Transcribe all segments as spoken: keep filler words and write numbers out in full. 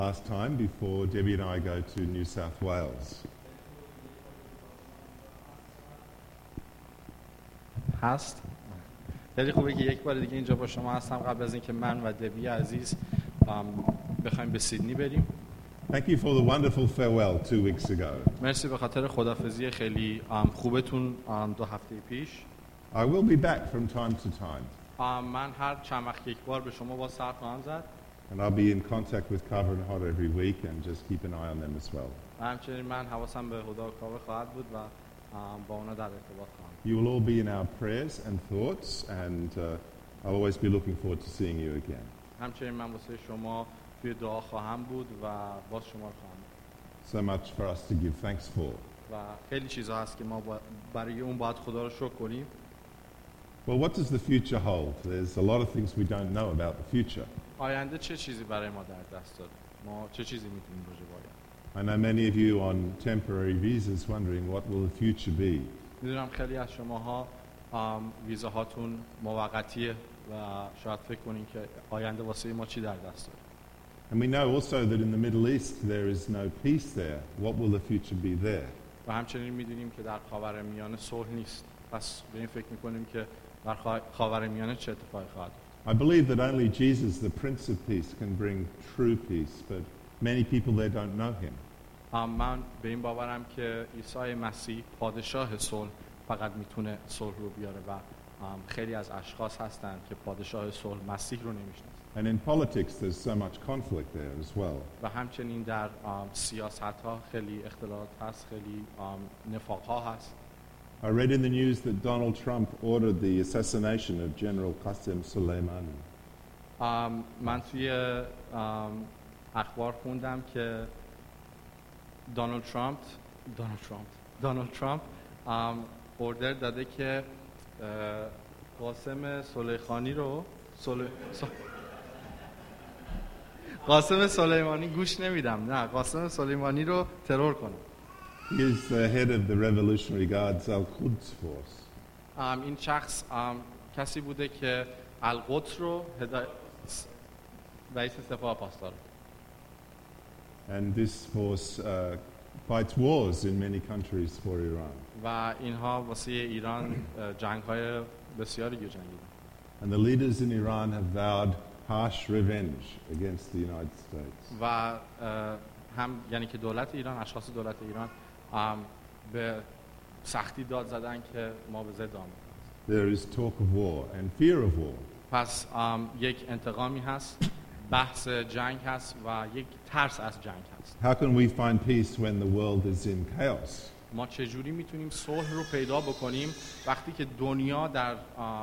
last time before Debbie and I go to New South Wales. هست. خیلی خوبه که یک بار دیگه اینجا با شما هستم قبل از اینکه من و دبی عزیز بخوایم به سیدنی بریم. Thank you for the wonderful farewell two weeks ago. مرسی به خاطر خداحافظی خیلی خوبتون دو هفته پیش. I will be back from time to time. من هر چند وقت یک بار به شما با سر خواهم زد. And I'll be in contact with Carver and Hod every week and just keep an eye on them as well. همچنین من حواسم به هدا و کاوه خواهد بود و با اونا در ارتباط خواهم. You will all be in our prayers and thoughts, and uh, I'll always be looking forward to seeing you again. همچنین من واسه شما توی دعا خواهم بود و باز شما رو خواهم. So much for us to give thanks for. و خیلی چیزا هست که ما برای اون باید خدا رو شکر کنیم. Well, what does the future hold? There's a lot of things we don't know about the future. آینده چه چیزی برای ما در دست داره؟ ما چه چیزی میتونیم راجع به آینده؟ I know many of you on temporary visas wondering what will the future be. میدونم خیلی از شماها ویزاهاتون موقتیه و شاید فکر کنین که آینده واسه ما چی در دست داره. And we know also that in the Middle East there is no peace there. What will the future be there? و همچنین میدونیم که در خاورمیانه صلح نیست. پس به این فکر میکنیم که در خاورمیانه چه اتفاقی خواهد افتاد. I believe that only Jesus, the Prince of Peace, can bring true peace, but many people there don't know him. من به این باورم که عیسی مسیح پادشاه صلح فقط میتونه صلح رو بیاره و خیلی از اشخاص هستن که پادشاه صلح مسیح رو نمیشناسن. And in politics there's so much conflict there as well. و همچنین در سیاست‌ها خیلی اختلالات هست، خیلی نفاق‌ها هست. I read in the news that Donald Trump ordered the assassination of General Qasem Soleimani. من توی اخبار خوندم که دونالد ترامپ دونالد ترامپ دونالد ترامپ اوردر داده که قاسم سلیخانی رو سل... قاسم سلیمانی گوش نمیدم نه قاسم سلیمانی رو ترور کنه. He is the head of the Revolutionary Guards Al-Quds force. این شخص کسی بوده که القدس رو هدایت رئیس سپاه پاسدار. And this force uh, fights wars in many countries for Iran. و اینها واسه ایران جنگ‌های بسیاری جنگیدن. And the leaders in Iran have vowed harsh revenge against the United States. و هم یعنی که دولت ایران اشخاص دولت ایران به سختی داد زدن که ما به ضد آمریکا. There is talk of war and fear of war. پس یک انتقامی هست، بحث جنگ هست و یک ترس از جنگ هست. How can we find peace when the world is in chaos? ما چجوری میتونیم صلح رو پیدا بکنیم وقتی که دنیا در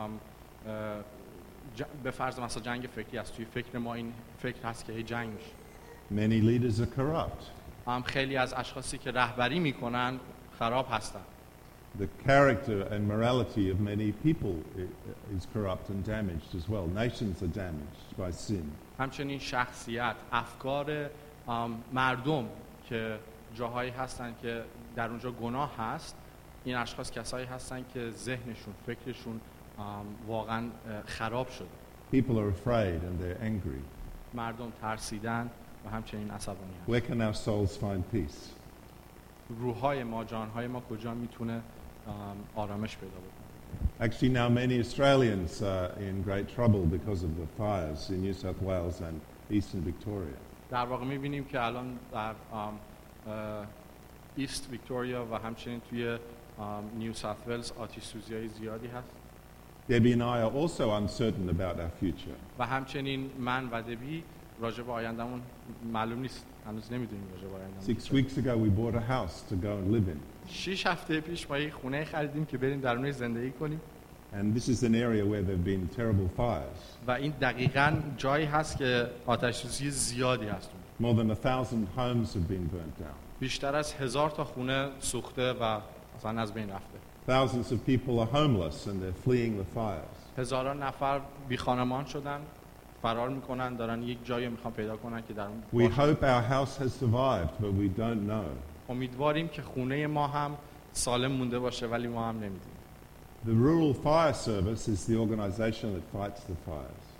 به فرض مثلا جنگ فکری است؟ توی فکر ما این فکر هست که جنگ میشه. Many leaders are corrupt. هم خیلی از اشخاصی که رهبری میکنن خراب هستن. The character and morality of many people is corrupt and damaged as well. Nations are damaged by sin. همچنین شخصیت، افکار مردم که جاهایی هستن که در اونجا گناه هست، این اشخاص کسایی هستن که ذهنشون، فکرشون واقعا خراب شده. People are afraid and they're angry. مردم ترسیدن و همچنین عصبانی هستن. Where can our souls find peace? روح‌های ما، جان‌های ما کجا میتونه آرامش پیدا بکنه؟ Actually now many Australians are in great trouble because of the fires in New South Wales and Eastern Victoria. در واقع می‌بینیم که الان در ایست ویکتوریا و همچنین توی نیو ساوت ولز آتش سوزی‌های زیادی هست. Debbie and I are also uncertain about our future. و همچنین من و دبی راجع به آیندهمون معلوم نیست، هنوز نمیدونیم راجع به آیندهمون. Six weeks ago we bought a house to go and live in. شش هفته پیش ما یک خونه خریدیم که بریم در اونش زندگی کنیم. And this is an area where there've been terrible fires. و این دقیقاً جایی هست که آتش سوزی زیادی هست. More than a thousand homes have been burnt down. بیشتر از هزار تا خونه سوخته و اصلا از بین رفته. Thousands of people are homeless and they're fleeing the fires. هزاران نفر بی خانمان شدن، فرار میکنن، دارن یک جایی میخوان پیدا کنن که در اون We hope our house has survived, but we don't know. امیدواریم که خونه ما هم سالم مونده باشه ولی ما هم نمیدونیم. The Rural Fire Service is the organization that fights the fires.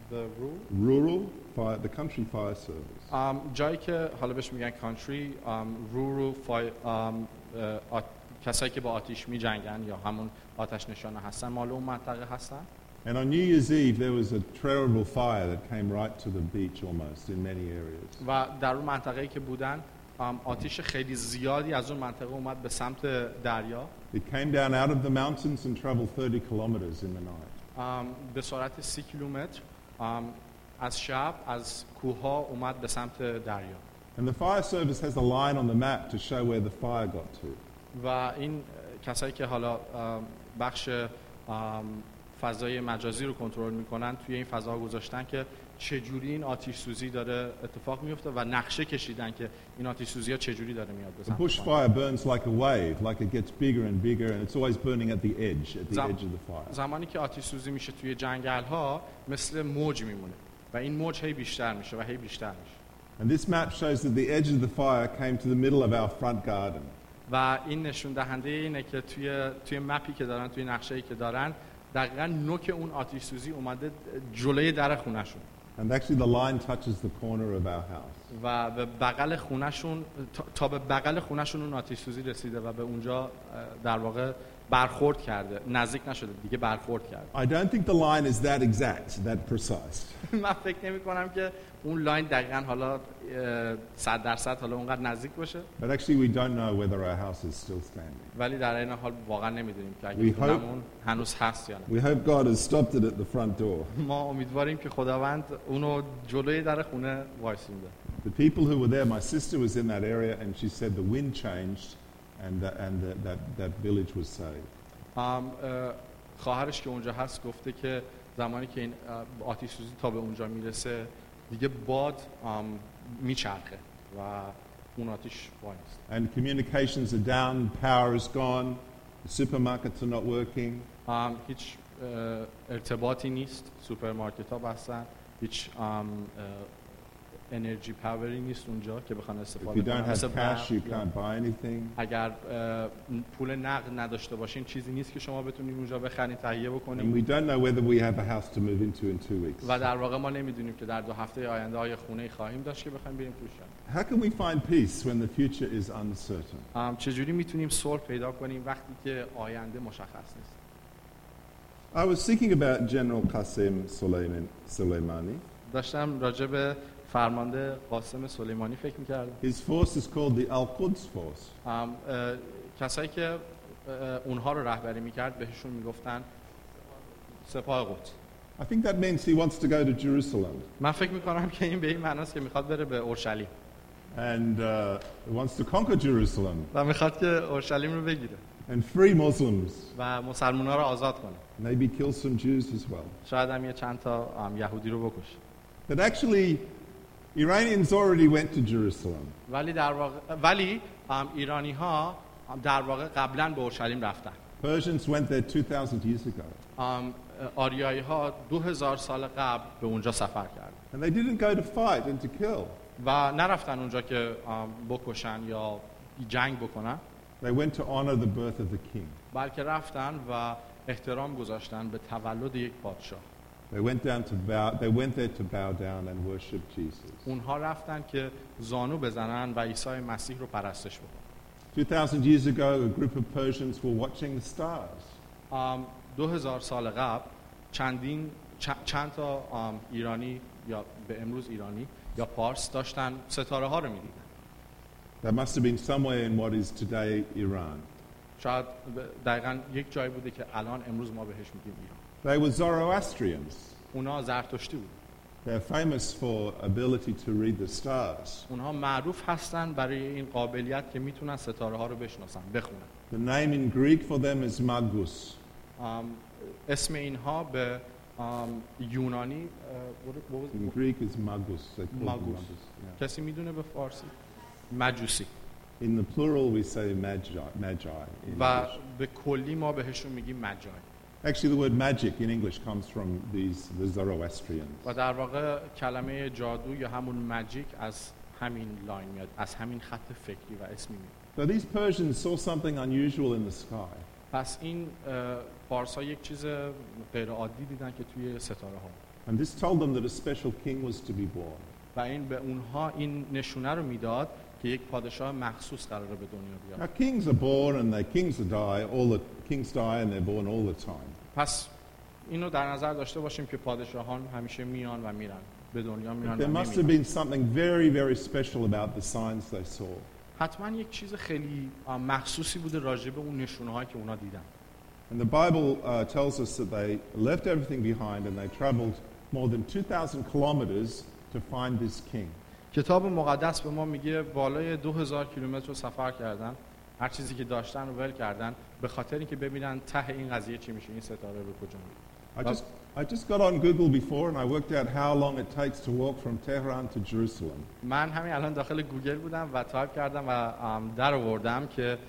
The rural Rural fire, the country fire service. um, جایی که حالا بهش میگن country um, rural fire um, uh, آت... کسایی که با آتش می جنگن یا همون آتش نشانه هستن مال اون منطقه هستن. And on New Year's Eve, there was a terrible fire that came right to the beach almost in many areas. و در اون منطقه‌ای که بودن آتش خیلی زیادی از اون منطقه اومد به سمت دریا. It came down out of the mountains and traveled thirty kilometers in the night. um, به سرعت سی کیلومتر um, از شب از کوه‌ها اومد به سمت دریا. And the fire service has a line on the map to show where the fire got to. و این کسایی که حالا um, بخش um, فضای مجازی رو کنترل میکنن توی این فضاها گذاشتن که چجوری این آتش سوزی داره اتفاق میفته و نقشه کشیدن که این آتش سوزی ها چجوری داره میاد به The سمت bushfire burns like a wave, like it gets bigger and bigger, and it's always burning at the edge, at the زم... edge of the fire. زمانی که آتش سوزی میشه توی جنگل ها مثل موج میمونه و این موج هی بیشتر میشه و هی بیشتر میشه. And this map shows that the edge of the fire came to the middle of our front garden. و این نشون دهنده اینه که توی توی مپی که دارن توی نقشه‌ای که دارن دقیقاً نوک اون آتش سوزی اومده جلوی در خونه‌شون. And actually the line touches the corner of our house. و به بغل خونه‌شون تا به بغل خونه‌شون اون آتش سوزی رسیده و به اونجا در واقع برخورد کرده. نزدیک نشده دیگه برخورد کرده. I don't think the line is that exact, that precise. من فکر نمی‌کنم که اون لاین دقیقاً حالا صد درصد حالا اونقدر نزدیک باشه. But actually we don't know whether our house is still standing. ولی در این حال واقعا نمیدونیم که اگه خونمون هنوز هست یا نه. We hope God has stopped it at the front door. ما امیدواریم که خداوند اونو جلوی در خونه وایسونده. The people who were there, my sister was in that area and she said the wind changed and the, and the, that that village was saved. ام خواهرش که اونجا هست گفته که زمانی که این آتش سوزی تا به اونجا میرسه دیگه باد میچرخه و اون آتش وایست. And communications are down, power is gone, the supermarkets are not working. ام هیچ ارتباطی نیست، سوپرمارکت ها بستن، هیچ انرژی پاوری نیست اونجا که بخوان استفاده کنن. If you don't have cash, you can't buy anything. اگر پول نقد نداشته باشین چیزی نیست که شما بتونید اونجا بخرین تهیه And بکنید. we don't know whether we have a house to move into in two weeks. و در واقع ما نمیدونیم که در دو هفته آینده آیا خونه‌ای خواهیم داشت که بخوایم بریم توش. How can we find peace when the future is uncertain? چجوری میتونیم صلح پیدا کنیم وقتی که آینده مشخص نیست؟ I was thinking about General Qasem Soleimani. داشتم راجع به فرمانده قاسم سلیمانی فکر می‌کردم. His force is called the Al-Quds force. کسایی که اونها رو رهبری می‌کرد بهشون میگفتن سپاه قدس. I think that means he wants to go to Jerusalem. من فکر می‌کنم که این به این معناست که می‌خواد بره به اورشلیم. And uh, wants to conquer Jerusalem. و می‌خواد که اورشلیم رو بگیره. And free Muslims. و مسلمان‌ها رو آزاد کنه. Maybe kill some Jews as well. شاید هم یه چند تا یهودی رو بکشه. But actually Iranians already went to Jerusalem. ولی در واقع ولی ایرانی‌ها در واقع قبلا به اورشلیم رفتن. Persians went there two thousand years ago. آریایی‌ها دو هزار سال قبل به اونجا سفر کردند. And they didn't go to fight and to kill. و نرفتن اونجا که بکشن یا جنگ بکنن. They went to honor the birth of the king. بلکه رفتن و احترام گذاشتن به تولد یک پادشاه. They went down to bow, they went there to bow down and worship Jesus. اونها رفتن که زانو بزنن و عیسی مسیح رو پرستش بکنن. two thousand years ago, a group of Persians were watching the stars. دو هزار سال قبل چندین چند تا ایرانی یا به امروز ایرانی یا پارس داشتن ستاره ها رو می‌دیدن. They must have been somewhere in what is today Iran. شاید دقیقاً یک جایی بوده که الان امروز ما بهش میگیم ایران. They were Zoroastrians. اونا زرتشتی بود. They're famous for ability to read the stars. اونها معروف هستن برای این قابلیت که میتونن ستاره ها رو بشناسن، بخونن. The name in Greek for them is Magus. اسم اینها به یونانی In Greek is Magus. They call Magus. them Magus. Yeah. کسی میدونه به فارسی؟ مجوسی. In the plural we say magi. Magi. in و English. به کلی ما بهشون میگیم مجای. Actually, the word magic in English comes from these the Zoroastrians. و در واقع کلمه جادو یا همون ماجیک از همین لاین میاد، از همین خط فکری و اسمی میاد. So these Persians saw something unusual in the sky. پس این پارسا یک چیز غیر عادی دیدن که توی ستاره ها. And this told them that a special king was to be born. و این به اونها این نشونه رو میداد که یک پادشاه مخصوص قراره به دنیا بیاد. Now kings are born and they kings die. All the kings die and they're born all the time. پس اینو در نظر داشته باشیم که پادشاهان همیشه میان و میرن، به دنیا میان There و must have میمیرن. been something very, very special about the signs they saw. حتما یک چیز خیلی مخصوصی بوده راجع به اون نشونه‌هایی که اونا دیدن. And the Bible uh, tells us that they left everything behind and they traveled more than two thousand kilometers to find this king. کتاب مقدس به ما میگه بالای دو هزار کیلومتر رو سفر کردن، هر چیزی که داشتن رو ول کردن به خاطر اینکه ببینن ته این قضیه چی میشه، این ستاره به کجا میره. I just, I just got on Google before and I worked out how long it takes to walk from Tehran to Jerusalem. من همین الان داخل گوگل بودم و تایپ کردم و در آوردم که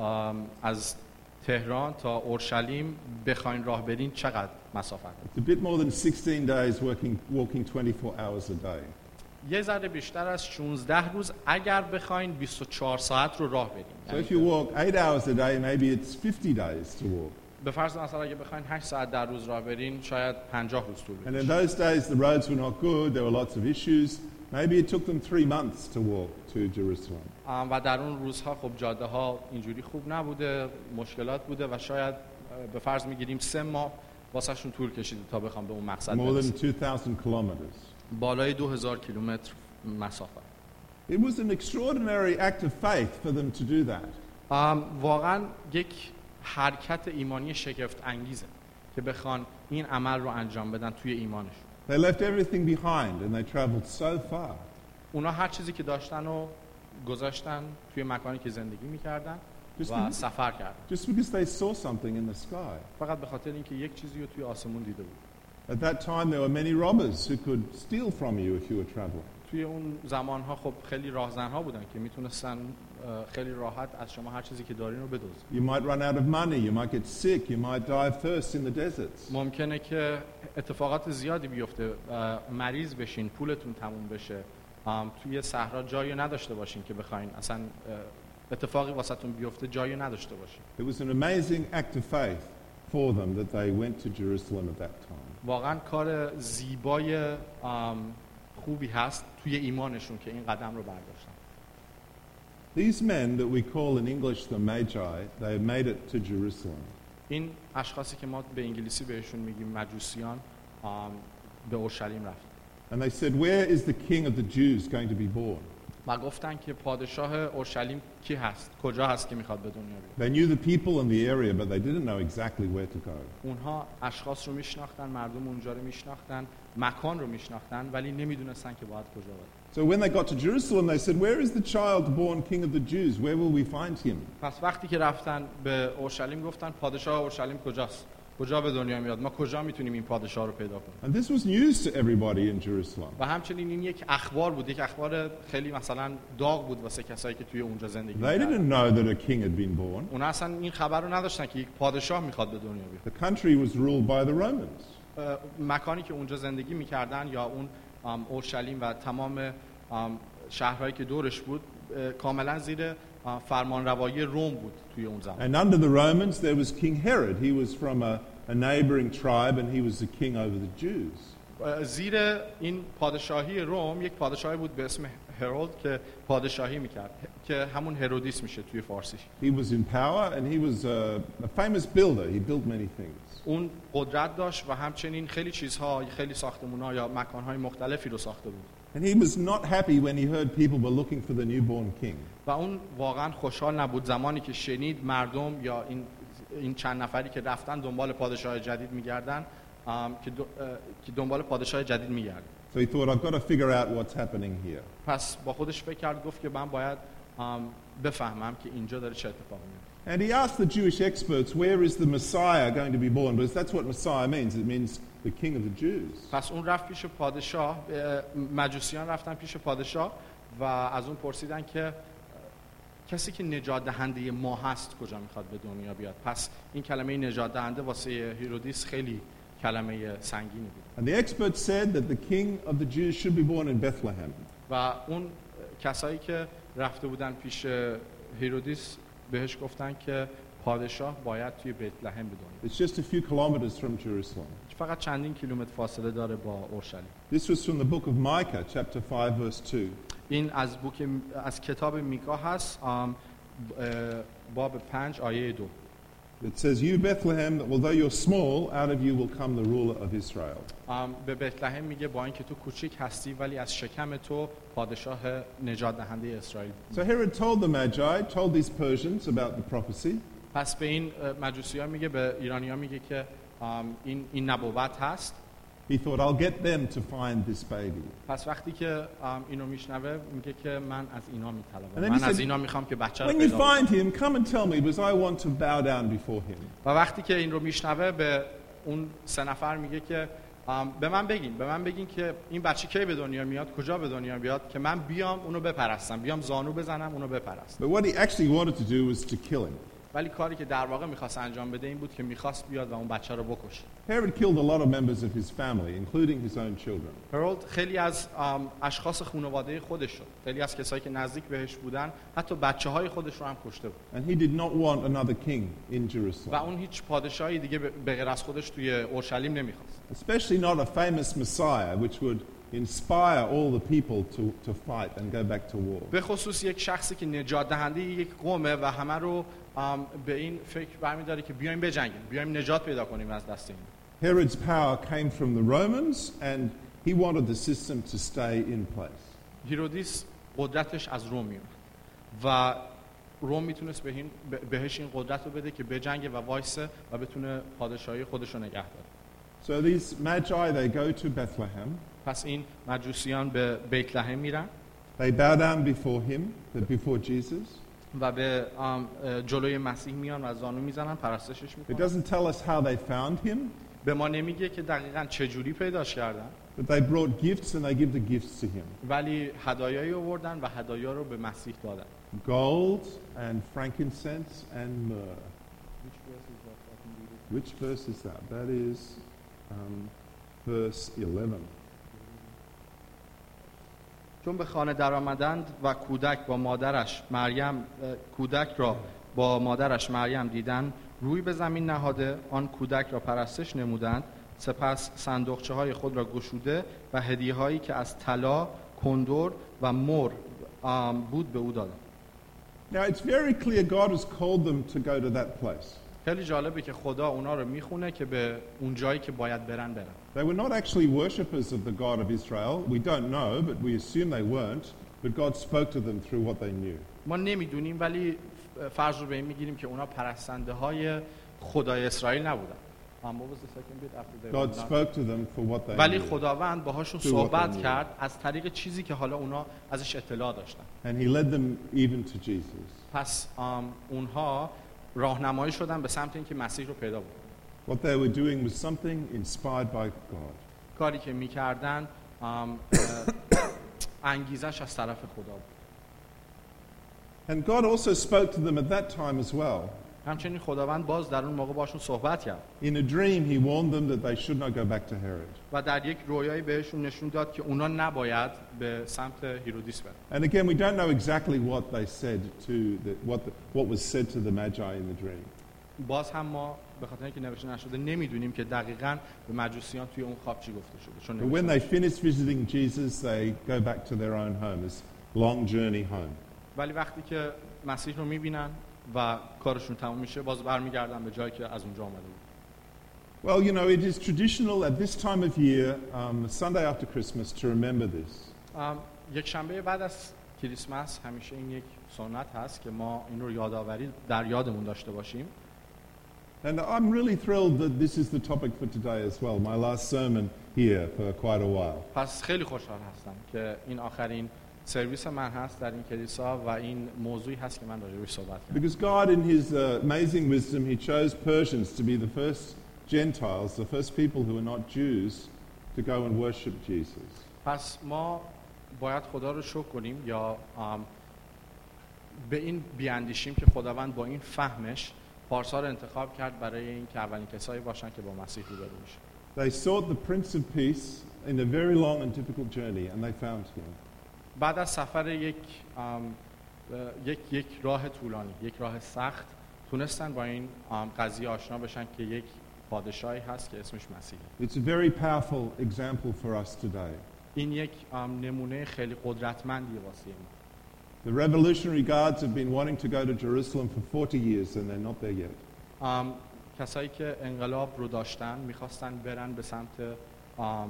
از تهران تا اورشلیم بخواین راه برین چقدر مسافت. It's a bit more than sixteen days working, walking twenty-four hours a day. یه ذره بیشتر از شانزده روز اگر بخواین بیست و چهار ساعت رو راه برین. So if you walk eight hours a day, maybe it's fifty days to walk. به فرض مثلا اگه بخواین هشت ساعت در روز راه برین شاید پنجاه روز طول And in بکشه. those days the roads were not good, there were lots of issues. Maybe it took them three months to walk to Jerusalem. و در اون روزها خب جاده ها اینجوری خوب نبوده، مشکلات بوده و شاید به فرض میگیریم سه ماه واسه شون طول کشیده تا بخوام به اون مقصد More than برسن. two thousand kilometers. بالای دو هزار کیلومتر مسافت. It was an extraordinary act of faith for them to do that. واقعا یک حرکت ایمانی شگفت انگیزه که بخوان این عمل رو انجام بدن توی ایمانشون. They left everything behind and they traveled so far. اونا هر چیزی که داشتن رو گذاشتن توی مکانی که زندگی میکردن Just و because, سفر کردن. just because they saw something in the sky. فقط به خاطر اینکه یک چیزی رو توی آسمون دیده بود. At that time there were many robbers who could steal from you if you were traveling. توی اون زمانها خب خیلی راهزنها بودن که میتونستن خیلی راحت از شما هر چیزی که دارین رو بدزدن. You might run out of money, you might get sick, you might die of thirst in the deserts. ممکنه که اتفاقات زیادی بیفته، مریض بشین، پولتون تموم بشه، توی صحرا جایی نداشته باشین که بخواین اصلا اتفاقی واسهتون بیفته جایی نداشته باشین. It was an amazing act of faith for them that they went to Jerusalem at that time. واقعا کار زیبای خوبی هست توی ایمانشون که این قدم رو برداشتن. These men that we call in English the Magi, they made it to Jerusalem. این اشخاصی که ما به انگلیسی بهشون میگیم مجوسیان به اورشلیم رفتن. And they said, where is the king of the Jews going to be born? و گفتن که پادشاه اورشلیم کی هست؟ کجا هست که میخواد به دنیا بیاد؟ They knew the people in the area, but they didn't know exactly where to go. اونها اشخاص رو میشناختن، مردم اونجا رو میشناختن، مکان رو میشناختن، ولی نمیدونستن که باید کجا برن. So when they got to Jerusalem, they said, where is the child born king of the Jews? Where will we find him? پس وقتی که رفتن به اورشلیم گفتن پادشاه اورشلیم کجاست؟ کجا به دنیا میاد؟ ما کجا میتونیم این پادشاه رو پیدا کنیم؟ And this was news to everybody in Jerusalem. و همچنین این یک اخبار بود، یک اخبار خیلی مثلا داغ بود واسه کسایی که توی اونجا زندگی They می‌کردن. didn't know that a king had been born. اونا اصلا این خبر رو نداشتن که یک پادشاه میخواد به دنیا بیاد. The country was ruled by the Romans. مکانی که اونجا زندگی میکردن یا اون اورشلیم و تمام شهرهایی که دورش بود کاملا زیر فرمانروایی روم بود توی اون زمان. And under the Romans there was King Herod. He was from a, a neighboring tribe and he was the king over the Jews. زیر این پادشاهی روم یک پادشاهی بود به اسم هرولد که پادشاهی میکرد که همون هرودیس میشه توی فارسیش. He was in power and he was a, a famous builder. He built many things. اون قدرت داشت و همچنین خیلی چیزها، خیلی ساختمان‌ها یا مکان‌های مختلفی رو ساخته بود. And he was not happy when he heard people were looking for the newborn king. و اون واقعا خوشحال نبود زمانی که شنید مردم یا این این چند نفری که رفتن دنبال پادشاه جدید می‌گردن که که دنبال پادشاه جدید می‌گردن. So he thought, I've got to figure out what's happening here. پس با خودش فکر کرد، گفت که من باید بفهمم که اینجا داره چه اتفاقی میفته. And he asked the Jewish experts, where is the Messiah going to be born? Because that's what Messiah means. It means the king of the Jews. پس اون رفت پیش پادشاه، مجوسیان رفتن پیش پادشاه و از اون پرسیدن که کسی که نجات دهنده ما هست کجا میخواد به دنیا بیاد. پس این کلمه نجات دهنده واسه هیرودیس خیلی کلمه سنگینی بود. And the experts said that the king of the Jews should be born in Bethlehem. و اون کسایی که رفته بودن پیش هیرودیس بهش گفتن که پادشاه باید توی بیت لحم به دنیا. It's just a few kilometers from Jerusalem. فقط چندین کیلومتر فاصله داره با اورشلیم. This was from the book of Micah, chapter five, verse two. این از بوک از کتاب میکا هست، آم، اه، باب پنج آیه دو. It says, "You Bethlehem, although you're small, out of you will come the ruler of Israel." آم، به بیت لحم میگه با اینکه تو کوچیک هستی ولی از شکم تو پادشاه نجات دهنده اسرائیل. So Herod told the Magi, told these Persians about the prophecy. پس به این مجوسی‌ها میگه، به ایرانی‌ها میگه که آم، این این نبوت هست. He thought, I'll get them to find this baby. پس وقتی که آم، اینو میشنوه میگه که من از اینا And میطلبم، then من he از said, اینا میخوام که بچه رو When you پیدا کنم. find him, come and tell me, because I want to bow down before him. و وقتی که این رو میشنوه به اون سه نفر میگه که آم، به من بگین به من بگین که این بچه کی به دنیا میاد، کجا به دنیا بیاد، که من بیام اونو بپرستم، بیام زانو بزنم اونو بپرستم. But what he actually wanted to do was to kill him. ولی کاری که در واقع میخواست انجام بده این بود که میخواست بیاد و اون بچه رو بکشه. Herod killed a lot of members of his family, including his own children. هرولد خیلی از آم، اشخاص خانواده خودش رو، خیلی از کسایی که نزدیک بهش بودن، حتی بچه‌های خودش رو هم کشته بود. And he did not want another king in و Jerusalem, اون هیچ پادشاهی دیگه به به غیر از خودش توی اورشلیم نمیخواست. especially not a famous Messiah, which would inspire all the people to, to fight and go back to war. به خصوص یک شخصی که نجات دهنده یک قومه و همه رو آم، به این فکر برمی‌داره که بیایم بجنگیم، بیایم نجات پیدا کنیم از دست این. Herod's power came from the Romans, and he wanted the system to stay in place. هیرودیس قدرتش از روم میاد و روم میتونست به این بهش این قدرت رو بده که بجنگه و وایسه و بتونه پادشاهی خودش رو نگه داره. So these magi, they go to Bethlehem. پس این مجوسیان به بیت لحم میرن They bow down before him, before Jesus. و به آم، اه، جلوی مسیح میان و زانو میزنن، پرستشش It میکنن. doesn't tell us how they found him, به ما نمیگه که دقیقاً چه جوری پیداش کردن، but they brought gifts and they give the gifts to him. ولی هدایایی آوردن و هدایا رو به مسیح دادن. Gold and frankincense and myrrh. Which verse is that? That is um, verse eleven. چون به خانه در آمدند و کودک با مادرش مریم اه، کودک را با مادرش مریم دیدن، روی به زمین نهاده آن کودک را پرستش نمودند. سپس صندوقچه های خود را گشوده و هدیه هایی که از طلا، کندر و مر آم، بود به او دادند. Now it's very clear God has called them to go to that place. خیلی جالبه که خدا اونا رو میخونه که به اون جایی که باید برن برن. They were not actually worshippers of the God of Israel. We don't know, but we assume they weren't. But God spoke to them through what they knew. ما نمیدونیم ولی فرض رو به این میگیریم که اونا پرستنده های خدای اسرائیل نبودن. Um, what was the second bit after they God were not- spoke to them for what they ولی knew. خداوند باهاشون Through what صحبت they knew. کرد از طریق چیزی که حالا اونا ازش اطلاع داشتن. And he led them even to Jesus. پس um, اونها راهنمایی شدن به سمت اینکه مسیح رو پیدا بکنن. What they were doing was something inspired by God. کاری که میکردن um, انگیزش از طرف خدا بود. And God also spoke to them at that time as well. همچنین خداوند باز در اون موقع باشون صحبت کرد In a dream, he warned them that they should not go back to Herod. و در یک رویایی بهشون نشون داد که اونا نباید به سمت هیرودیس برن. And again, we don't know exactly what they said to the, what, the, what was said to the Magi in the dream. باز هم ما به خاطر اینکه نوشته نشده نمیدونیم که دقیقاً به مجوسیان توی اون خواب چی گفته شده. چون But when نوشته they finish visiting Jesus, they go back to their own home. It's a long journey home. ولی وقتی که مسیح رو میبینن و کارشون تموم میشه باز برمیگردن به جایی که از اونجا آمده بود. Well, you know, it is traditional at this time of year, um, Sunday after Christmas, to remember this. ام، یک شنبه بعد از کریسمس همیشه این یک سنت هست که ما این رو یادآوری در یادمون داشته باشیم. And I'm really thrilled that this is the topic for today as well, my last sermon here for quite a while. پس خیلی خوشحال هستم که این آخرین سرویس من هست در این کلیسا و این موضوعی هست که من راجعش صحبت کردم. Because God in his uh, amazing wisdom, he chose Persians to be the first Gentiles, the first people who are not Jews, to go and worship Jesus. پس ما باید خدا رو شکر کنیم یا ام، به این بیاندیشیم که خداوند با این فهمش پارسا رو انتخاب کرد برای این که اولین کسایی باشن که با مسیح روبرو میشن. They sought the Prince of Peace in a very long and difficult journey, and they found him. بعد از سفر یک ام، اه، یک یک راه طولانی، یک راه سخت، تونستن با این ام، قضیه آشنا بشن که یک پادشاهی هست که اسمش مسیحه. It's a very powerful example for us today. این یک ام، نمونه خیلی قدرتمندیه واسه ما. The Revolutionary Guards have been wanting to go to Jerusalem for forty years and they're not there yet. ام، کسایی که انقلاب رو داشتن میخواستن برن به سمت ام، اه،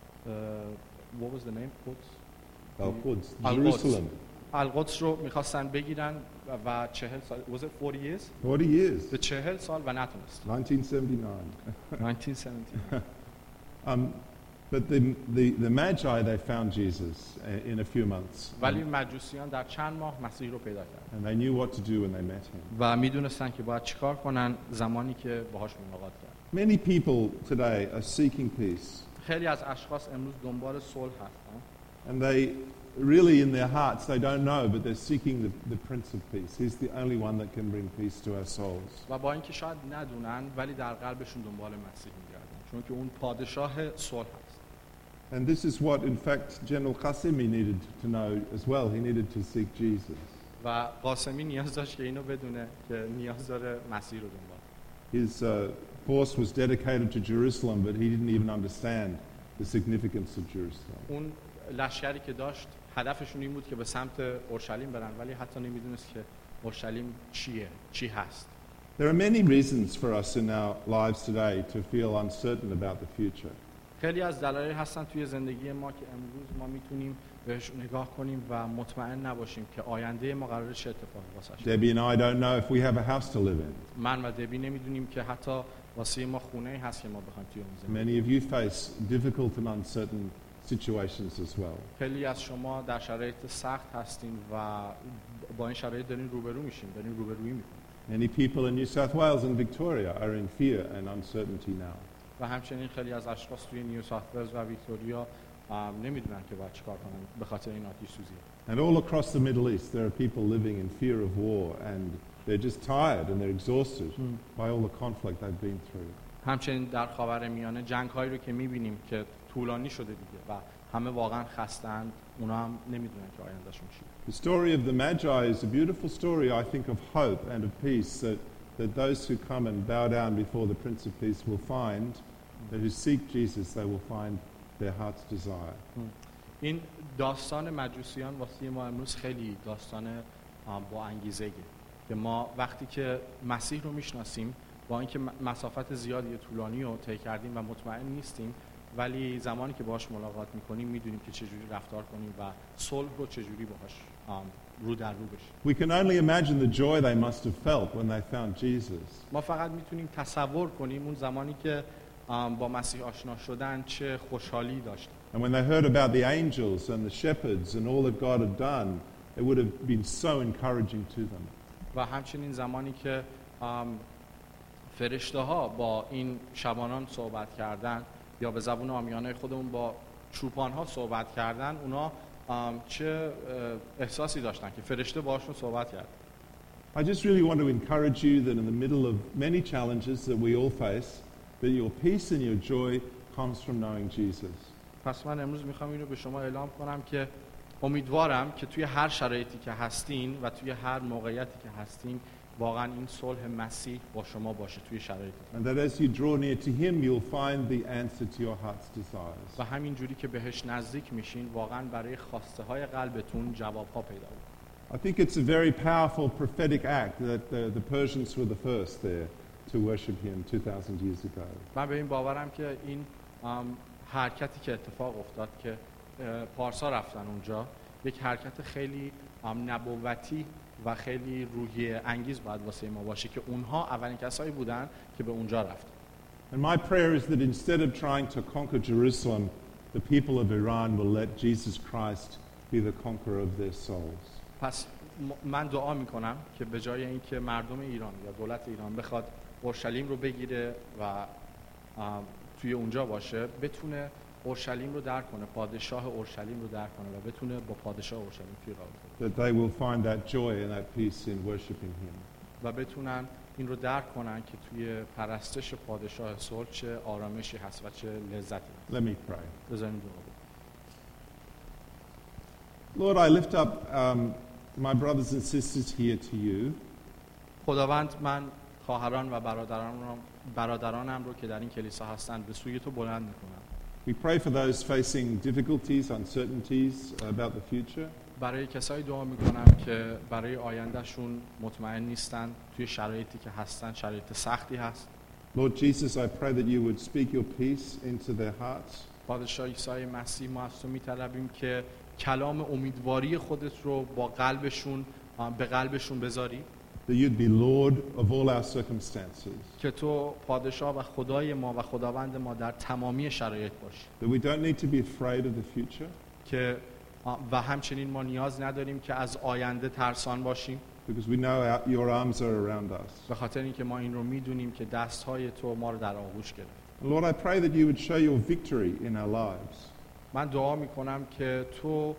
what was the name? Quds? Al-Quds, Al-Quds. Jerusalem. القدس رو میخواستن بگیرن و- و چهل سال was it forty years؟ forty years. به چهل سال و نتونست. nineteen seventy-nine. nineteen seventy. Um, but the, the, the Magi, they found Jesus uh, in a few months. ولی مجوسیان در چند ماه مسیح رو پیدا کردن And they knew what to do when they met him. و میدونستن که باید چیکار کنن زمانی که باهاش ملاقات کردن. Many people today are seeking peace. خیلی از اشخاص امروز دنبال صلح هستن And they really, in their hearts, they don't know, but they're seeking the, the Prince of Peace. He's the only one that can bring peace to our souls. و با اینکه شاید ندونن ولی در قلبشون دنبال مسیح میگردن چون که اون پادشاه صلح هست. And this is what, in fact, General Qasimi needed to know as well. He needed to seek Jesus. و قاسمی نیاز داشت که اینو بدونه که نیاز داره مسیح رو دنبال. His uh, force was dedicated to Jerusalem, but he didn't even understand the significance of Jerusalem. اون لشکری که داشت هدفشون این بود که به سمت اورشلیم برن ولی حتی نمیدونست که اورشلیم چیه، چی هست. There are many reasons for us in our lives today to feel uncertain about the future. خیلی از دلایل هستن توی زندگی ما که امروز ما میتونیم بهش نگاه کنیم و مطمئن نباشیم که آینده ما قراره چه اتفاقی واسش. Debbie and I don't know if we have a house to live in. من و دبی نمیدونیم که حتی واسه ما خونه‌ای هست که ما بخوایم توی اون زندگی. Many of you face difficult and uncertain situations as well. خیلی از شما در شرایط سخت هستین و با این شرایط دارین روبرو میشین، دارین روبرویی میکنین. Many people in New South Wales and Victoria are in fear and uncertainty now. و همچنین خیلی از اشخاص توی نیو ساوت ولز و ویکتوریا نمیدونن که باید چیکار کنن به خاطر این آتش سوزی. And all across the Middle East there are people living in fear of war and they're just tired and they're exhausted Hmm. by all the conflict they've been through. همچنین در خاورمیانه جنگ‌هایی رو که می‌بینیم که طولانی شده دیگه و همه واقعا خسته‌اند، اونا هم نمیدونن که آیندهشون چیه. The story of the Magi is a beautiful story, I think, of hope and of peace, that, that those who come and bow down before the Prince of Peace will find, that who seek Jesus, they will find their heart's desire. این داستان مجوسیان واسه ما امروز خیلی داستان با انگیزه‌ایه که ما وقتی که مسیح رو میشناسیم با اینکه مسافت زیادی طولانی رو طی کردیم و مطمئن نیستیم ولی زمانی که باهاش ملاقات میکنیم میدونیم که چجوری رفتار کنیم و صلح رو چجوری باهاش رو در رو بشیم. We can only imagine the joy they must have felt when they found Jesus. ما فقط میتونیم تصور کنیم اون زمانی که با مسیح آشنا شدن چه خوشحالی داشتن. And when they heard about the angels and the shepherds and all that God had done, it would have been so encouraging to them. و همچنین زمانی که فرشته ها با این شبانان صحبت کردن یا به زبون عامیانه خودمون با چوپان ها صحبت کردن اونا چه احساسی داشتن که فرشته باهاشون صحبت کرد. I just really want to encourage you that in the middle of many challenges that we all face, that your peace and your joy comes from knowing Jesus. پس من امروز میخوام اینو به شما اعلام کنم که امیدوارم که توی هر شرایطی که هستین و توی هر موقعیتی که هستین واقعا این صلح مسیح با شما باشه توی شرایط. And that as you draw near to him you'll find the answer to your heart's desires. و همین جوری که بهش نزدیک میشین واقعا برای خواسته های قلبتون جواب ها پیدا میکنه. I think it's a very powerful prophetic act that the, the Persians were the first there to worship him two thousand years ago. من به این باورم که این حرکتی که اتفاق افتاد که پارسا رفتن اونجا یک حرکت خیلی نبوتی و خیلی روحیه انگیز باید واسه ما باشه که اونها اولین کسایی بودن که به اونجا رفتن. And my prayer is that instead of trying to conquer Jerusalem, the people of Iran will let Jesus Christ be the conqueror of their souls. پس من دعا میکنم که به جای اینکه مردم ایران یا دولت ایران بخواد اورشلیم رو بگیره و توی اونجا باشه بتونه اورشلیم رو درک کنه، پادشاه اورشلیم رو درک کنه و بتونه با پادشاه اورشلیم توی رابطه. That they will find that joy and that peace in worshiping him. و بتونن این رو درک کنن که توی پرستش پادشاه صلح چه آرامشی هست و چه لذتی هست. Let me pray. بذاریم دعا بکنیم. Lord, I lift up um, my brothers and sisters here to you. خداوند من خواهران و برادرانم برادرانم رو که در این کلیسا هستند به سوی تو بلند میکنم. We pray for those facing difficulties, uncertainties about the future. برای کسایی دعا میکنم که برای آیندهشون مطمئن نیستن، توی شرایطی که هستن شرایط سختی هست. Lord Jesus, I pray that you would speak your peace into their hearts. پادشاه عیسی مسیح، ما از تو میطلبیم که کلام امیدواری خودت رو با قلبشون به قلبشون بذاری. That you'd be Lord of all our circumstances. که تو پادشاه و خدای ما و خداوند ما در تمامی شرایط باشی. That we don't need to be afraid of the future. که و همچنین ما نیاز نداریم که از آینده ترسان باشیم. Because we know our, your arms are around us. به خاطر اینکه ما این رو میدونیم که دستهای تو ما رو در آغوش گرفت. Lord, I pray that you would show your victory in our lives. من دعا میکنم که تو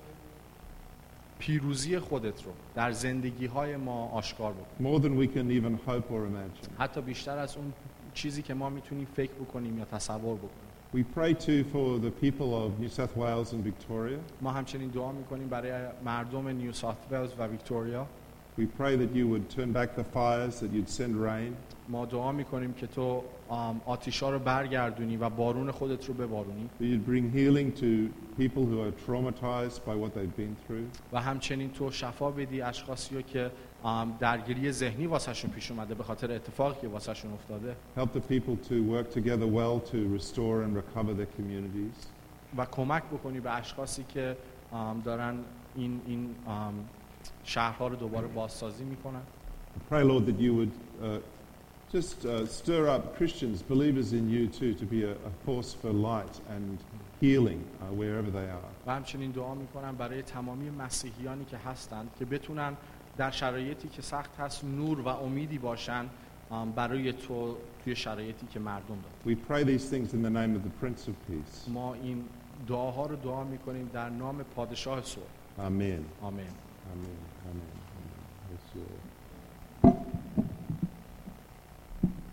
پیروزی خودت رو در زندگی‌های ما آشکار بکنی. More than we can even hope or imagine. حتی بیشتر از اون چیزی که ما میتونیم فکر بکنیم یا تصور بکنیم. We pray too for the people of New South Wales and Victoria. ما همچنین دعا میکنیم برای مردم نیو ساوت ولز و ویکتوریا. We pray that you would turn back the fires, that you'd send rain. ما دعا میکنیم که تو آتش‌ها رو برگردونی و بارون خودت رو ببارونی. That you'd bring healing to people who are traumatized by what they've been through. و همچنین تو شفا بدی اشخاصی رو که درگیری ذهنی واسهشون پیش اومده به خاطر اتفاقی که واسهشون افتاده. Help the people to work together well to restore and recover their communities. و کمک بکنی به اشخاصی که دارن این این شهرها رو دوباره بازسازی میکنن. I pray, Lord, that you would uh, just uh, stir up Christians, believers in you too, to be a, a force for light and healing uh, wherever they are. و همچنین دعا میکنم برای تمامی مسیحیانی که هستند که بتونن در شرایطی که سخت هست نور و امیدی باشن برای تو توی شرایطی که مردم دارن. We pray these things in the name of the Prince of Peace. ما این دعاها رو دعا میکنیم در نام پادشاه صلح. Amen. آمین. Amen. Amen.